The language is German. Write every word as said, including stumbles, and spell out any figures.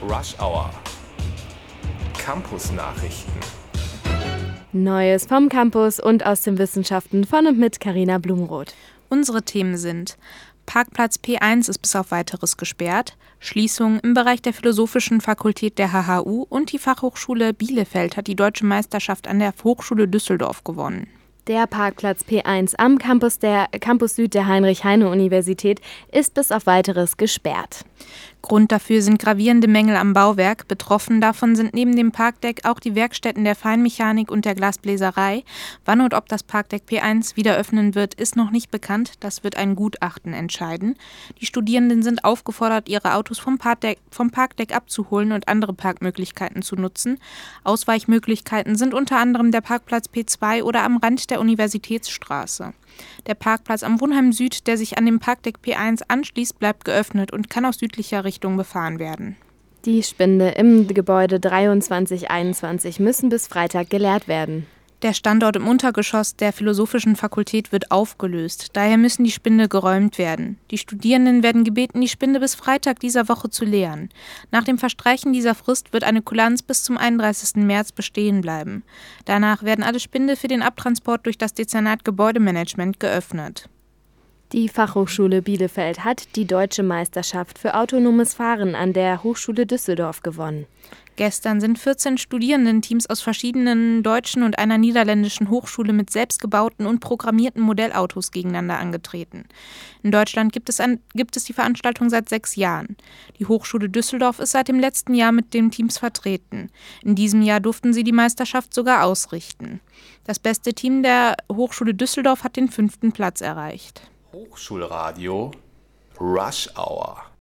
Rush Hour. Campus-Nachrichten. Neues vom Campus und aus den Wissenschaften von und mit Carina Blumroth. Unsere Themen sind: Parkplatz P eins ist bis auf Weiteres gesperrt, Schließungen im Bereich der Philosophischen Fakultät der H H U und die Fachhochschule Bielefeld hat die Deutsche Meisterschaft an der Hochschule Düsseldorf gewonnen. Der Parkplatz P eins am Campus der Campus Süd der Heinrich-Heine-Universität ist bis auf Weiteres gesperrt. Grund dafür sind gravierende Mängel am Bauwerk. Betroffen davon sind neben dem Parkdeck auch die Werkstätten der Feinmechanik und der Glasbläserei. Wann und ob das Parkdeck P eins wieder öffnen wird, ist noch nicht bekannt. Das wird ein Gutachten entscheiden. Die Studierenden sind aufgefordert, ihre Autos vom Parkdeck, vom Parkdeck abzuholen und andere Parkmöglichkeiten zu nutzen. Ausweichmöglichkeiten sind unter anderem der Parkplatz P zwei oder am Rand der Universitätsstraße. Der Parkplatz am Wohnheim Süd, der sich an dem Parkdeck P eins anschließt, bleibt geöffnet und kann aus südlicher Richtung befahren werden. Die Spinde im Gebäude dreiundzwanzig einundzwanzig müssen bis Freitag geleert werden. Der Standort im Untergeschoss der Philosophischen Fakultät wird aufgelöst. Daher müssen die Spinde geräumt werden. Die Studierenden werden gebeten, die Spinde bis Freitag dieser Woche zu leeren. Nach dem Verstreichen dieser Frist wird eine Kulanz bis zum einunddreißigsten März bestehen bleiben. Danach werden alle Spinde für den Abtransport durch das Dezernat Gebäudemanagement geöffnet. Die Fachhochschule Bielefeld hat die Deutsche Meisterschaft für autonomes Fahren an der Hochschule Düsseldorf gewonnen. Gestern sind vierzehn Studierendenteams aus verschiedenen deutschen und einer niederländischen Hochschule mit selbstgebauten und programmierten Modellautos gegeneinander angetreten. In Deutschland gibt es, ein, gibt es die Veranstaltung seit sechs Jahren. Die Hochschule Düsseldorf ist seit dem letzten Jahr mit den Teams vertreten. In diesem Jahr durften sie die Meisterschaft sogar ausrichten. Das beste Team der Hochschule Düsseldorf hat den fünften Platz erreicht. Hochschulradio Rush Hour.